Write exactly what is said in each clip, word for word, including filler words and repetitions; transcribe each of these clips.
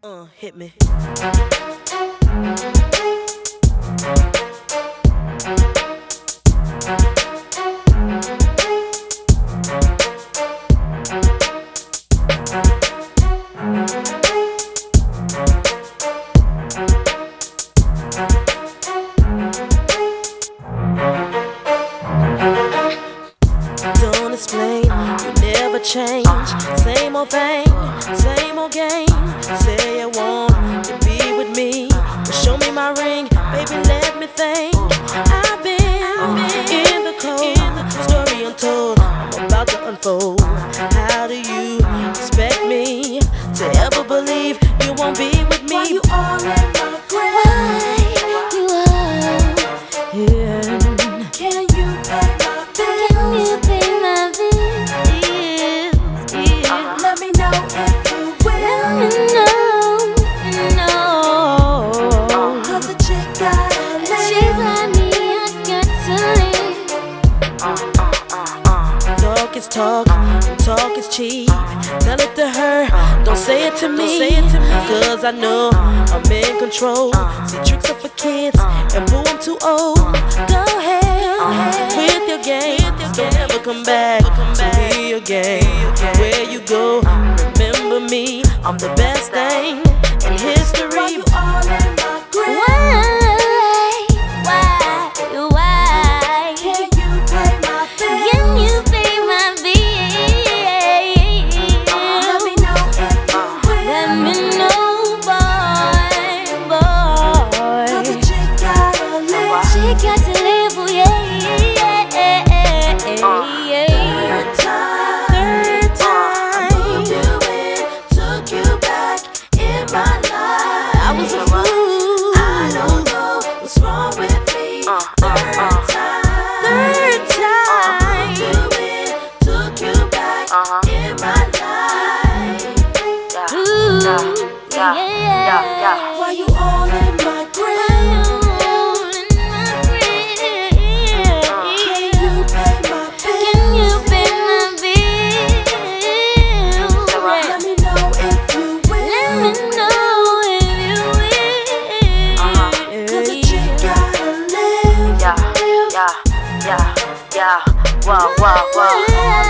Uh, hit me. Don't explain, you never change. Same old thing, same old game. Say you want to be with me, but show me my ring, baby, let me think. I've been in the cold, story untold, I'm about to unfold. How do you expect me to ever believe you won't be with me? Why you all in my grave? Why you are here? Can you pay my bills? Can you pay my bills? Yeah. Let me know if you will. Let me know, no. Cause the chick gotta live. A chick like me, I got to live. Talk is talk, talk is cheap. Tell it to her, don't say it to me. Don't say it to me. Cause I know I'm in control. See, tricks are for kids, and boo, I'm too old. Go ahead with your game. Don't ever come back to me again. Where you go, remember me. I'm the best thing in history. Why you all in my grave? Why? Why? Why? Can you pay my bills? Can you pay my bills? Let me know if you will. Let me know, boy, boy. Cause the chick gotta live. She got to live, oh yeah, yeah, yeah, yeah. Third time, third time, I moved you in, took you back in my life. I was a fool. I don't know what's wrong with me. Third time, third time, I moved you in, took you back in my life. Ooh, yeah, yeah, yeah. Why you all in my grave? Yeah, wow, wow, wow.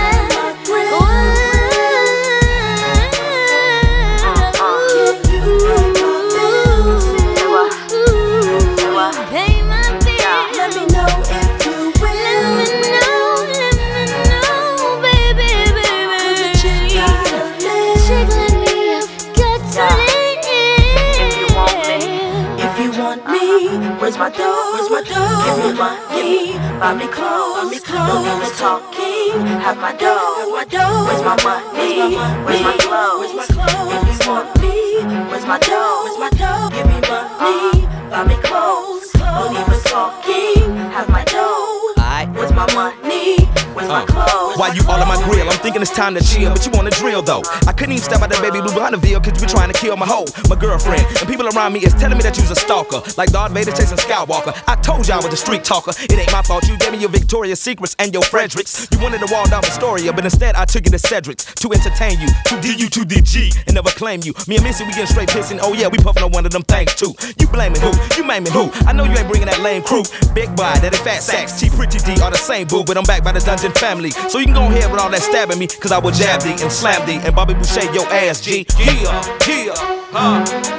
Pay my bills. Let me know if you will. Let me know, let me know, baby, baby. Cause the chick gotta live. Chick like me, I've got to live. If you want me, if you want me, where's my dough? Where's my dough? Give me money, buy me clothes, buy me clothes. No need for talking, have my dough, have my dough. Where's my money? Where's my clothes? Where's my clothes? If you want me, where's my dough? Where's my dough? Give me money, buy me clothes. No need for talking, have my dough. Where's my money? Where's my clothes? Why you all on my grill? I'm thinking it's time to chill, but you wanna drill though. I couldn't even step out that baby blue behind the veil, cause you be trying to kill my hoe, my girlfriend. And people around me is telling me that you's a stalker, like Darth Vader chasing Skywalker. I told you I was a street talker. It ain't my fault. You gave me your Victoria's Secrets and your Fredericks. You wanted to walled off Astoria, but instead I took it to Cedric's to entertain you. To D U to D G and never claim you. Me and Missy, we getting straight pissing. Oh yeah, we puffing on one of them things too. You blaming who? You maiming who? I know you ain't bringing that lame crew. Big boy, that ain't fat sacks. T Pretty D are the same boo, but I'm back by the Dungeon family. So you can go ahead with all that stabbing me, cause I will jab thee and slam thee and Bobby Boucher your ass, G. Yeah, yeah, huh.